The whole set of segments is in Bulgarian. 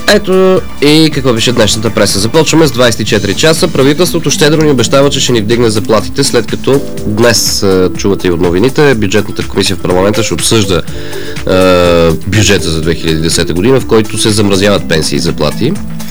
Ето и какво беше днешната преса. Започваме с 24 часа. Правителството щедро ни обещава, че ще ни вдигне заплатите, след като днес, чувате и от новините, бюджетната комисия в парламента ще обсъжда бюджета за 2010 година, в който се замразяват пенсии и заплати.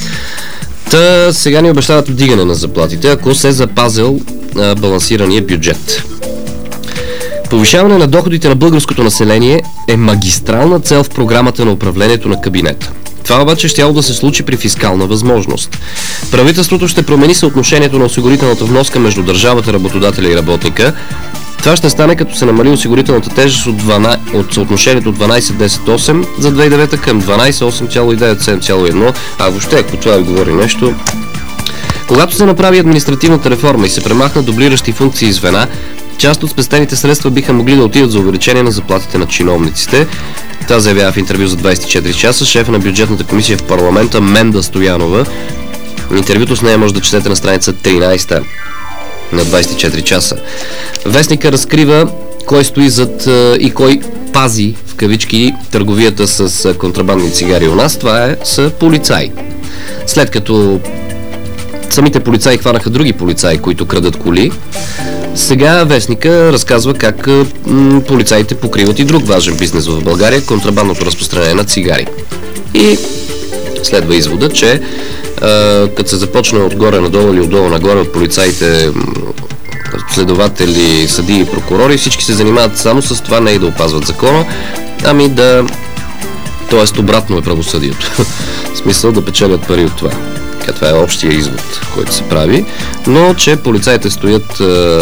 Та сега ни обещават вдигане на заплатите, ако се запазил балансирания бюджет. Повишаване на доходите на българското население е магистрална цел в програмата на управлението на кабинета. Това обаче щяло да се случи при фискална възможност. Правителството ще промени съотношението на осигурителната вноска между държавата, работодателя и работника. Това ще стане като се намали осигурителната тежест от съотношението 12-10-8 за 2009 към 12-8,9-7,1. А въобще, ако това ви говори нещо... Когато се направи административната реформа и се премахнат дублиращи функции и звена, част от спестените средства биха могли да отидат за увеличение на заплатите на чиновниците. Това заявява в интервю за 24 часа шефа на бюджетната комисия в парламента Менда Стоянова. Интервюто с нея може да четете на страница 13 на 24 часа. Вестника разкрива кой стои зад и кой пази, в кавички, търговията с контрабандни цигари у нас. Това са полицаи. След като самите полицаи хванаха други полицаи, които крадат коли, сега вестника разказва как полицаите покриват и друг важен бизнес в България – контрабандното разпространение на цигари. И следва извода, че като се започне отгоре надолу или отдолу нагоре от полицаите, следователи, съдии и прокурори, всички се занимават само с това, не и да опазват закона, ами да... Тоест обратно е правосъдието. В смисъл да печелят пари от това. Това е общия извод, който се прави, но че полицаите стоят,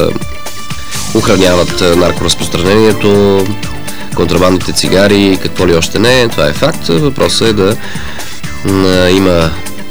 охраняват наркоразпространението, контрабандните цигари, какво ли още не, това е факт. Въпросът е да има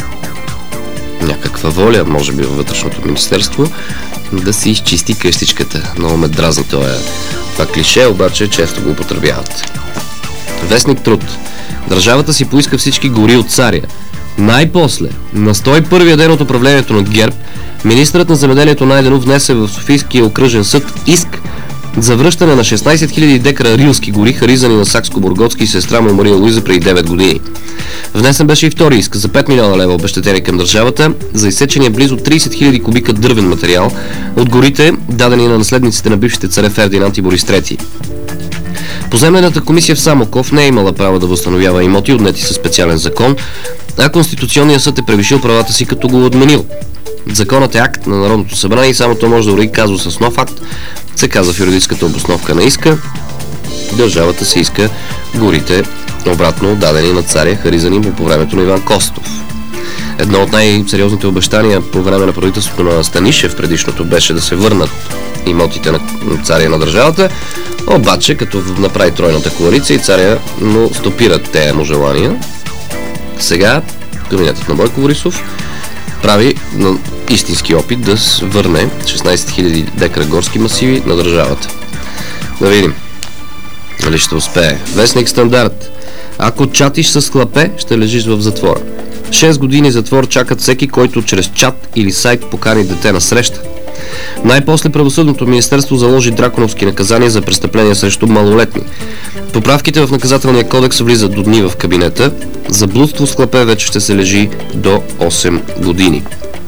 някаква воля, може би във вътрешното министерство, да си изчисти къщичката. Много ме дразни това клише, обаче често го употребяват. Вестник Труд. Държавата си поиска всички гори от царя. Най-после, на 101-я ден от управлението на ГЕРБ, министърът на земеделието Найденов внесе в Софийския окръжен съд иск за връщане на 16 000 декара рилски гори, харизани на Сакско-Бургоцки и сестра му Мария Луиза преди 9 години. Внесен беше и втори иск за 5 милиона лева обезщетение към държавата за изсечения близо 30 000 кубика дървен материал от горите, дадени на наследниците на бившите царе Фердинанд и Борис III. Поземлената комисия в Самоков не е имала право да възстановява имоти, отнети със специален закон, а Конституционният съд е превишил правата си, като го отменил. Законът е акт на Народното събрание и само то може да уреди казус с нов акт, се казва в юридическата обосновка на иска. Държавата се иска горите обратно дадени на царя, харизани му по времето на Иван Костов. Едно от най-сериозните обещания по време на правителството на Станишев предишното беше да се върнат имотите на царя на държавата, обаче като направи тройната коалиция и царя му стопират тези му желания. Сега кабинетът на Бойко Борисов прави истински опит да върне 16 000 декара горски масиви на държавата. Да видим дали ще успее. Вестник Стандарт. Ако чатиш с клапе, ще лежиш в затвора. 6 години затвор чакат всеки, който чрез чат или сайт покани дете на среща. Най-после правосъдното министерство заложи драконовски наказания за престъпления срещу малолетни. Поправките в наказателния кодекс влизат до дни в кабинета. За блудство с клапе вече ще се лежи до 8 години.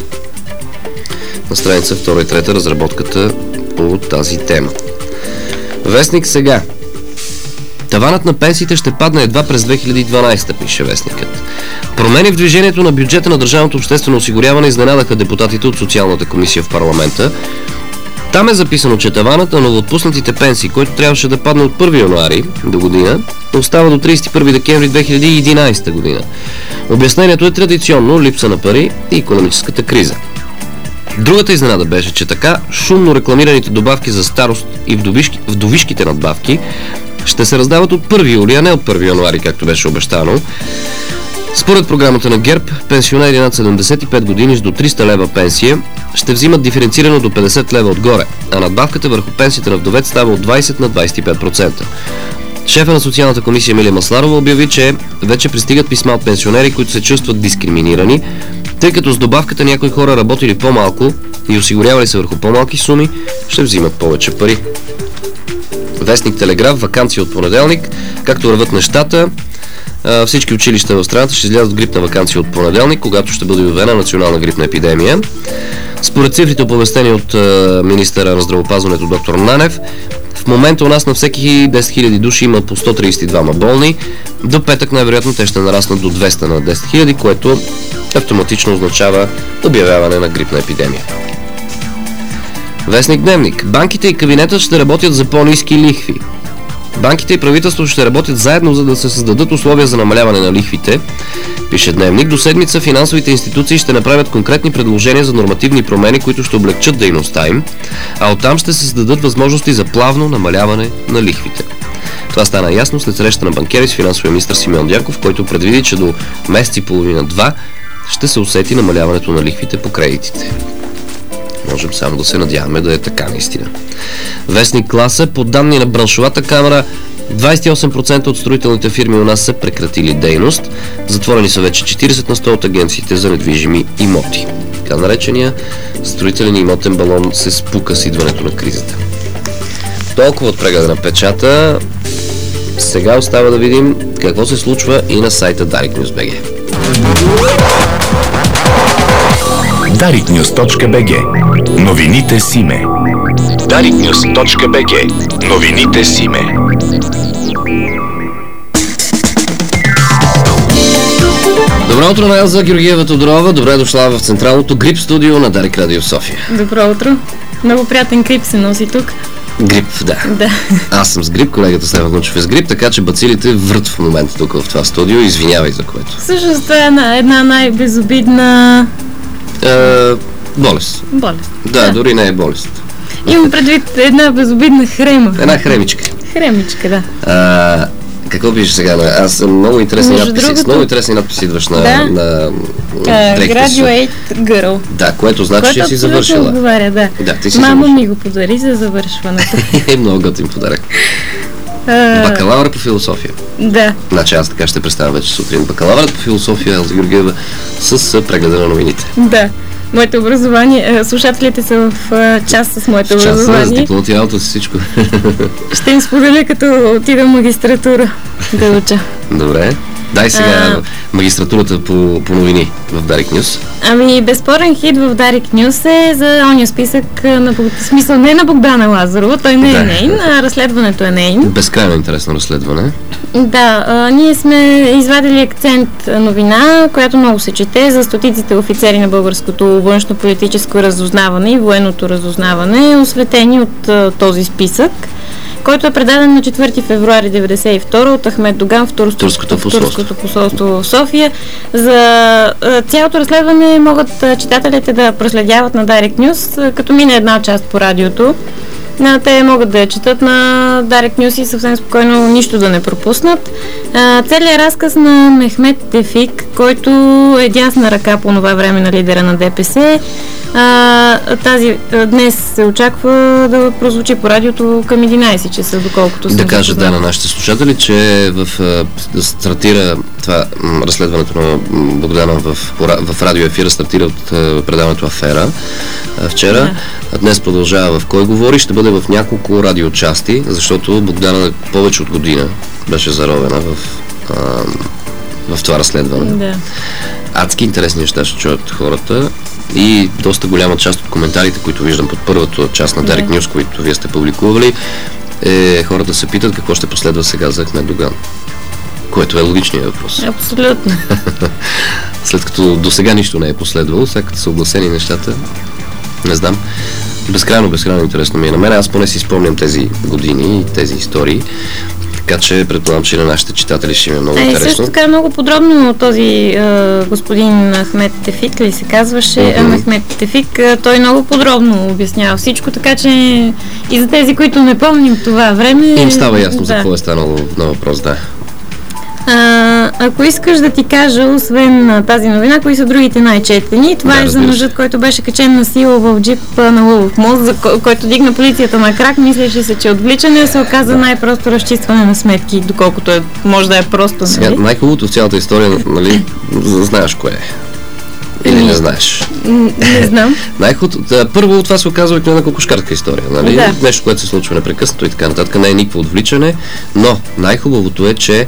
На страница 2 и 3 разработката по тази тема. Вестник Сега. Таванът на пенсиите ще падне едва през 2012, пише вестникът. Промени в движението на бюджета на държавното обществено осигуряване изненадаха депутатите от Социалната комисия в парламента. Там е записано, че таванът на новоотпуснатите пенсии, който трябваше да падне от 1 януари до година, остава до 31 декември 2011 година. Обяснението е традиционно липса на пари и икономическата криза. Другата изненада беше, че така шумно рекламираните добавки за старост и вдовишките надбавки ще се раздават от 1 юли, а не от 1 януари, както беше обещано. Според програмата на ГЕРБ, пенсионери над 75 години с до 300 лева пенсия ще взимат диференцирано до 50 лева отгоре, а надбавката върху пенсията на вдовец става от 20 на 25%. Шефа на Социалната комисия Емилия Масларова обяви, че вече пристигат писма от пенсионери, които се чувстват дискриминирани, тъй като с добавката някои хора работили по-малко и осигурявали се върху по-малки суми, ще взимат повече пари. Вестник Телеграф, ваканция от понеделник, както върват нещата. Всички училища в страната ще излязат в грипна ваканция от понеделник, когато ще бъде обявена национална грипна епидемия. Според цифрите, оповестени от министъра на здравеопазването доктор Нанев, в момента у нас на всеки 10 000 души има по 132 болни. До петък най-вероятно те ще нараснат до 200 на 10 000, което автоматично означава обявяване на грипна епидемия. Вестник Дневник. Банките и кабинетът ще работят за по-ниски лихви. Банките и правителството ще работят заедно, за да се създадат условия за намаляване на лихвите, пише Дневник. До седмица финансовите институции ще направят конкретни предложения за нормативни промени, които ще облегчат дейността им, а оттам ще се създадат възможности за плавно намаляване на лихвите. Това стана ясно след среща на банкери с финансовия министър Симеон Дянков, който предвиди, че до месец и половина-два ще се усети намаляването на лихвите по кредитите. Можем само да се надяваме да е така наистина. Вестник Класа. По данни на браншовата камера, 28% от строителните фирми у нас са прекратили дейност. Затворени са вече 40% от агенциите за недвижими имоти. Така наречения строителен имотен балон се спука с идването на кризата. Толкова от прегледа на печата. Сега остава да видим какво се случва и на сайта DarekNews.bg. DarekNews.bg. Новините с име. DarekNews.bg. Новините с име. Добро утро на Елза Георгиева Тодорова. Добре дошла в централното грип студио на Дарик Радио в София. Добро утро. Много приятен грип се носи тук. Грип, да. Аз съм с грип, колегата Стефан Гунчев е с грип, така че бацилите врат в момента тук в това студио. Извинявай за което. Всъщност това е една най-безобидна... Болест. Да, дори не е болест. Имам предвид една безобидна хрема. Една хремичка. Хремичка, да. Какво пишеш сега? Аз съм много интересни надписи. Много интересни надписи идваш на Graduate Girl. Да, което значи, че си завършила. Което отговаря, да. Ти си Мама ми го подари за завършването. Много готин подарък. Бакалавър по философия. Да. Значи аз така ще представя вече сутрин. Бакалавърът по философия, Елза Георгиева, с прегледа на новините. Да. Моето образование, слушателите са в час с моето образование. С дипломати работа с всичко. Ще им споделя, като отида в магистратура да уча. Добре. Дай сега магистратурата по новини в Дарик Нюс. Ами, безспорен хит в Дарик Нюс е за ония списък, смисъл не на Богдана Лазарова, той не е нейн, а разследването е нейн. Безкрайно интересно разследване. Да, ние сме извадили акцент новина, която много се чете за стотиците офицери на българското външно-политическо разузнаване и военното разузнаване, осветени от този списък, който е предаден на 4 февруари 1992 от Ахмед Доган в Турското посолство в София. За цялото разследване могат читателите да проследяват на Direct News, като мине една част по радиото. Те могат да я четат на Direct News и съвсем спокойно нищо да не пропуснат. Целият разказ на Мехмет Тефик, който е дясна ръка по това време на лидера на ДПС, днес се очаква да прозвучи по радиото към 11 часа, доколкото съм да кажа на нашите слушатели, че стартира това разследването на Богдана в радиоефира, стартира от предаването Афера вчера. Днес продължава в Кой говори, ще бъде в няколко радиочасти, защото Богдана повече от година беше заровена в това разследване. Да. Адски интересни неща ще чуят хората и доста голяма част от коментарите, които виждам под първата част на Direct News, които вие сте публикували, хората се питат какво ще последва сега за Ахмед Доган. Което е логичният въпрос. Абсолютно. След като до сега нищо не е последвало, сега като са огласени нещата, не знам. Безкрайно интересно ми е на мен. Аз поне си спомням тези години и тези истории. Така че предполагам, че на нашите читатели ще им е много интересно. Също така много подробно този господин Ахмед Тефик ли се казваше, Ахмед Тефик, той много подробно обяснява всичко, така че и за тези, които не помним това време... Им става ясно за какво е станало на въпрос, да. Ако искаш да ти кажа, освен тази новина, кои са другите най-четени, това е за мъжът, който беше качен на сила в джип на Лъвов мост, за който дигна полицията на крак, мислеше се, че отвличане, се оказа най-просто разчистване на сметки, доколкото може да е просто. Сега, най-хубавото в цялата история, нали, знаеш кое е. Или не знаеш? Не знам. Първо, това се оказва една кокошкарска история, нали? Да. Нещо, което се случва непрекъснато и така нататък. Не е никакво отвличане, но най-хубавото е, че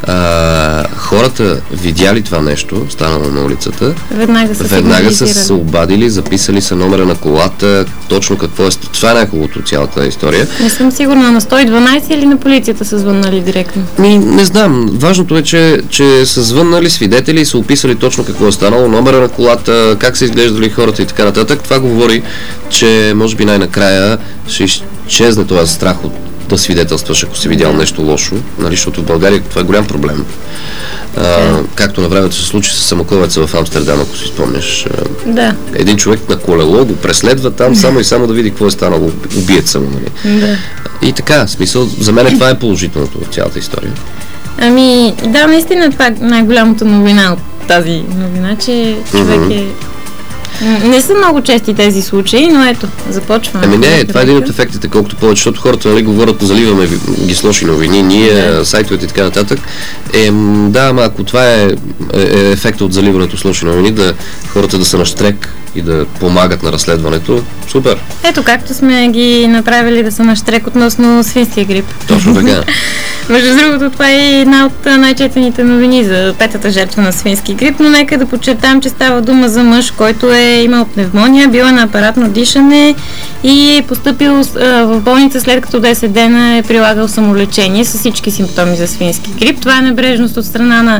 хората видяли това нещо, станало на улицата, веднага са се обадили, записали са номера на колата, точно какво е. Това е най-хубавото от цялата история. Не съм сигурна на 112 или на полицията са звъннали директно. Не знам. Важното е, че са звъннали свидетели и са описали точно какво е станало, номера на колата, как са изглеждали хората и така нататък. Това говори, че може би най-накрая ще изчезне този страх от да свидетелстваш, ако си видял нещо лошо, нали, защото в България това е голям проблем. Както на времето се случи с самоковеца в Амстердам, ако си спомняш. Да. Един човек на колело го преследва там само и само да види какво е станало, убиеца му, нали. Да. И така, смисъл, за мен това е положителното в цялата история. Ами, да, наистина това е най-голямата новина от тази новина, че човек е... Не са много чести тези случаи, но ето, започваме. Ами не, това е един от ефектите, колкото повече, защото хората, нали, говорят, заливаме ги с лоши новини, ние, сайтовете и така нататък. Да, ама ако това е ефекта от заливането с лоши новини, да хората да са на щрек и да помагат на разследването, супер. Ето, както сме ги направили да са на щрек относно свинския грип. Точно така. Между другото, това е една от най-четените новини за петата жертва на свински грип, но нека да подчертам, че става дума за мъж, който е имал пневмония, бил е на апаратно дишане и е постъпил в болница, след като 10 дена е прилагал самолечение с всички симптоми за свински грип. Това е небрежност от страна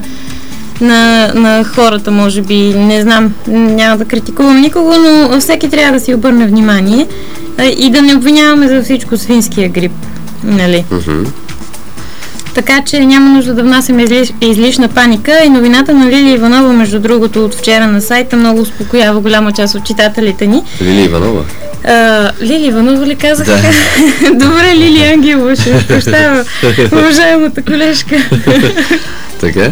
на хората, може би, не знам, няма да критикувам никого, но всеки трябва да си обърне внимание и да не обвиняваме за всичко свинския грип, нали? Така че няма нужда да внасяме излишна паника и новината на Лилия Иванова, между другото, от вчера на сайта много успокоява голяма част от читателите ни. Лилия Иванова? Лилия Иванова ли казах? Да. Добре, Лилия Ангелова ще прощава, уважаемата колежка. Така?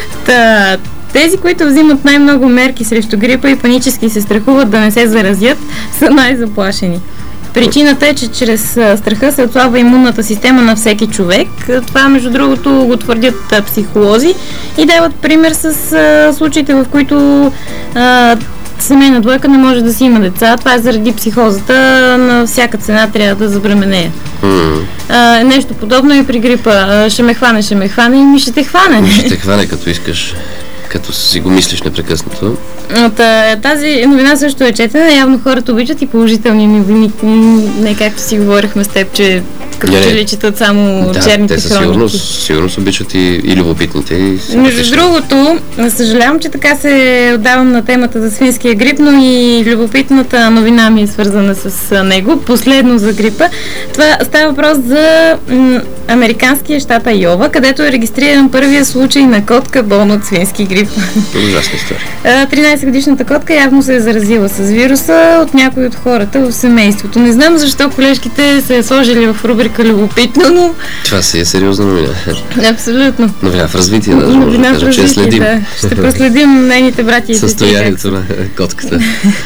Тези, които взимат най-много мерки срещу грипа и панически се страхуват да не се заразят, са най-заплашени. Причината е, че чрез страха се отслабва имунната система на всеки човек. Това, между другото, го твърдят психолози и дават пример с случаите, в които семейна двойка не може да си има деца. Това е заради психозата. На всяка цена трябва да забременея. Нещо подобно и при грипа. Ще ме хване и ми ще те хване. Ще те хване, като искаш. Като си го мислиш непрекъснато. Тази новина също е четена. Явно хората обичат и положителни новини. Не както си говорихме с теб, че като че ли четат само черните те хроники. Сигурно обичат и любопитните. Между другото, съжалявам, че така се отдавам на темата за свинския грип, но и любопитната новина ми е свързана с него. Последно за грипа. Това става въпрос за американския щат Айова, където е регистриран първия случай на котка болна от свински грип. Ужасна история. 13-годишната котка явно се е заразила с вируса от някои от хората в семейството. Не знам защо колежките се е сложили в рубрика любопитно, но... Това си е сериозна новина. Абсолютно. Новина в развитие, даже може да кажа, че я следим. Да. Ще проследим нейните брати и сестри. Състоянието на котката.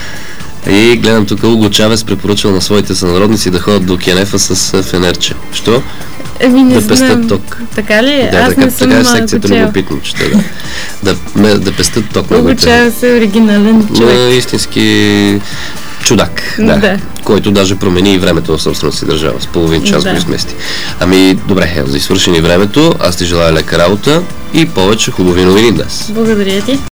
И гледам тук, Уго Чавес препоръчал на своите сънародници да ходят до Кенефа с фенерче. Що? Да пестят ток. Така ли? Да, аз не съм така е секцията любопитно, че да пестят ток. Уго Чавес е оригинален човек. Истински чудак, да. Който даже промени и времето в собствената си държава. С половин час го измести. Ами, добре, за извършени времето, аз ти желая лека работа и повече хубави новини днес. Благодаря ти.